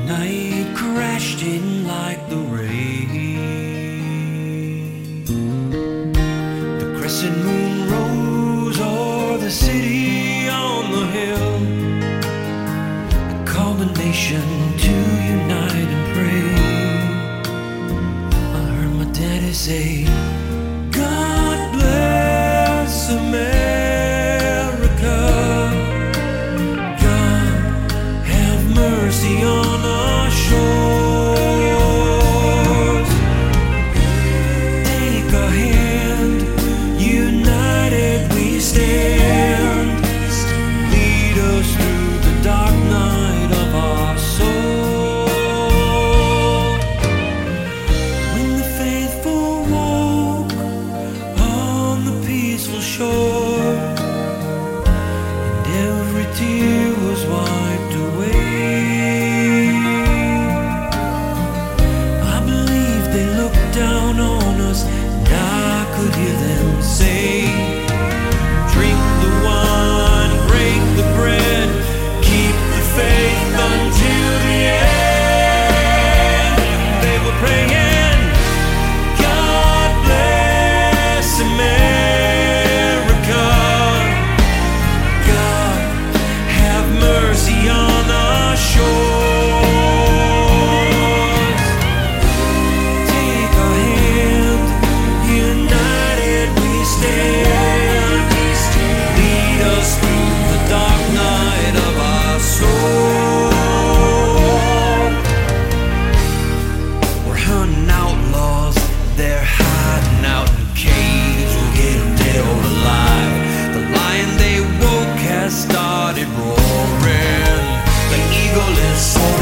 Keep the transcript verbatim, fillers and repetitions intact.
Night crashed in like the rain. The crescent moon rose o'er the city on the hill. It called the nation to unite and pray. I heard my daddy say, God bless America. God have mercy on our shores. Take a hand, united we stand. Lead us through the dark night of our soul. When the faithful woke on the peaceful shore, and every tear was wiped away, I believe they looked down on us, and I could hear them say, drink the wine, break the bread, keep the faith until the end. They were praying, God bless America. God have mercy on our shores. Take a hand, united we stand. Lead us through the dark night of our soul. We're hunting outlaws, they're hiding out in caves. We'll get them dead or alive. The lion they woke has started roaring. The eagle is soaring.